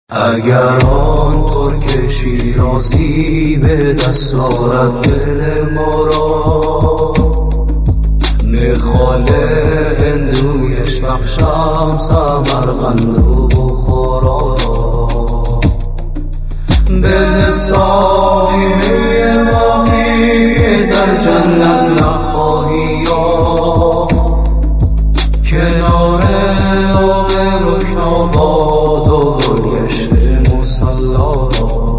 اگر آن ترک شیرازی به دست آرد دل ما را، میخاله هندویش بخشم سمرقند و بخارا را. به ساقی می ماهی که در جنت نخواهی یافت، کنار آب رکناباد و گلگشت مصلا را.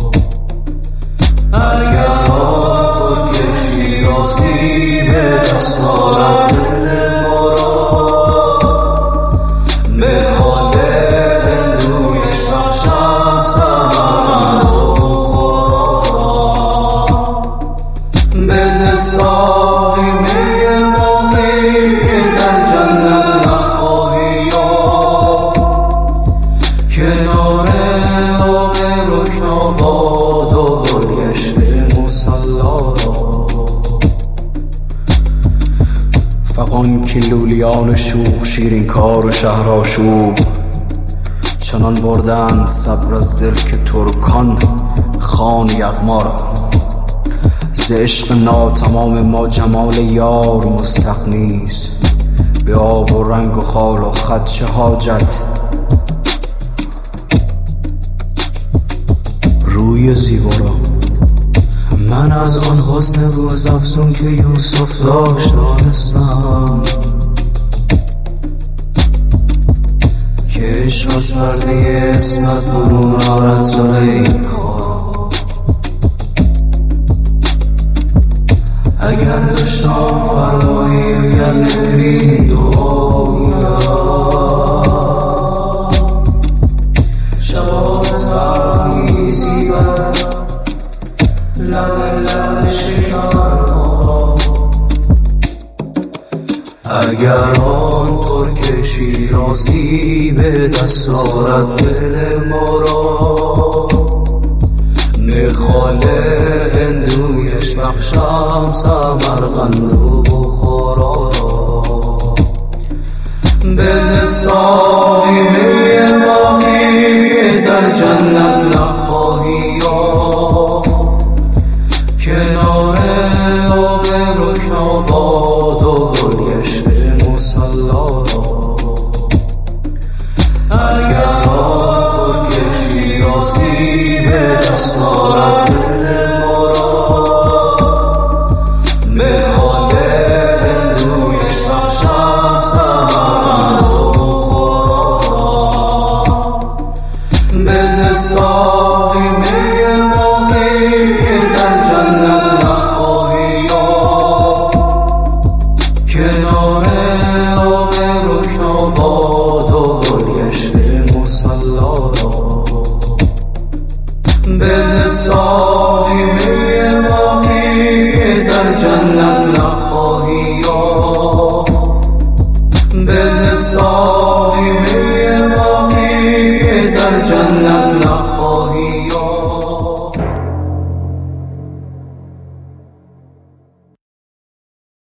اگر آن ترک شیرازی به دست آرد دل ما را، میخاله هندویش بخشم سمرقند و بخارا را. به ساقی می ماهی که در جنت نخواهی یافت، کنار آب رکناباد و گلگشت مصلا را. فغان که لولیان شوخ شیرین کار و شهرآشوب، چنان بردند صبر از دل که ترکان خوان یغما را. ز عشق ناتمام ما جمال یار مستغنیست، به آب و رنگ و خال و خط چه حاجت روی زیبا را. من از آن حسن روزافزون که یوسف داشت دانستم، که عشق از پرده اسمت برون آرد زلیخا. اگر داشتم فرمایی اگر نفرین دعایا، شباب تلخ نیزی بر لب شکرخا. اگر آن ترک شیرازی به دست آرد دل ما را، میخاله هندویش بخشم سمرقند و بخارا را. به ساقی می ماهی که در جنت نخواهی یافت، کنار آب رکناباد و گلگشت مصلا را. اگر آن ترک شیرازی به دست آرد دل ما را، میخاله هندویش بخشم سمرقند و بخارا را. به ساقی می ماهی که در جنت نخواهی یافت، کنار آب رکناباد و گلگشت مصلا را. به ساقی می ماهی که در جنت